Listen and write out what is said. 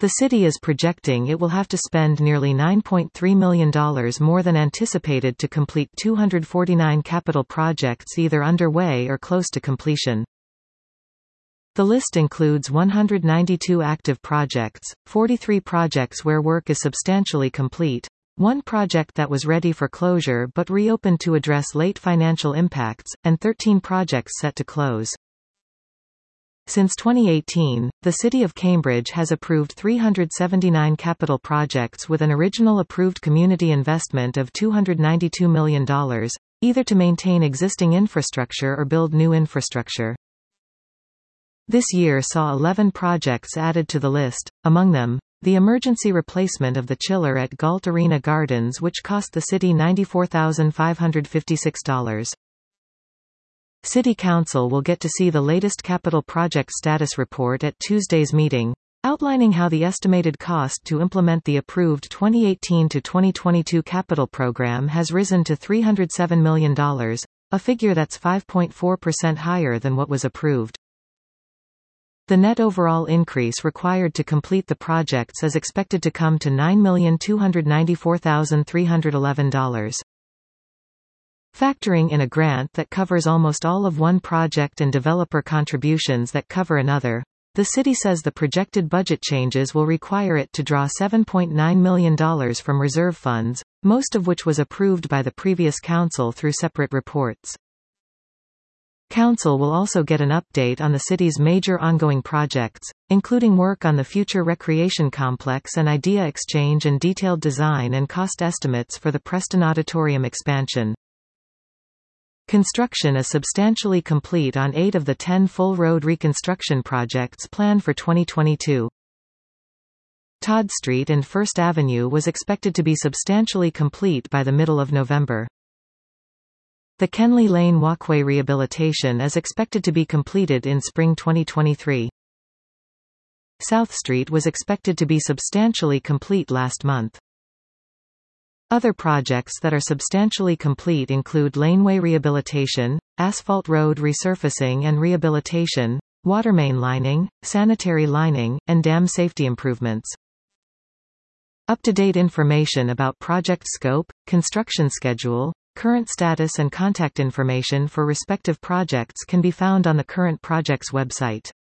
The city is projecting it will have to spend nearly $9.3 million more than anticipated to complete 249 capital projects either underway or close to completion. The list includes 192 active projects, 43 projects where work is substantially complete, one project that was ready for closure but reopened to address late financial impacts, and 13 projects set to close. Since 2018, the City of Cambridge has approved 379 capital projects with an original approved community investment of $292 million, either to maintain existing infrastructure or build new infrastructure. This year saw 11 projects added to the list, among them, the emergency replacement of the chiller at Galt Arena Gardens, which cost the city $94,556. City Council will get to see the latest capital project status report at Tuesday's meeting, outlining how the estimated cost to implement the approved 2018 to 2022 capital program has risen to $307 million, a figure that's 5.4% higher than what was approved. The net overall increase required to complete the projects is expected to come to $9,294,311. Factoring in a grant that covers almost all of one project and developer contributions that cover another, the city says the projected budget changes will require it to draw $7.9 million from reserve funds, most of which was approved by the previous council through separate reports. Council will also get an update on the city's major ongoing projects, including work on the future recreation complex and idea exchange and detailed design and cost estimates for the Preston Auditorium expansion. Construction is substantially complete on 8 of the 10 full road reconstruction projects planned for 2022. Todd Street and First Avenue was expected to be substantially complete by the middle of November. The Kenley Lane walkway rehabilitation is expected to be completed in spring 2023. South Street was expected to be substantially complete last month. Other projects that are substantially complete include laneway rehabilitation, asphalt road resurfacing and rehabilitation, water main lining, sanitary lining, and dam safety improvements. Up-to-date information about project scope, construction schedule, current status and contact information for respective projects can be found on the current project's website.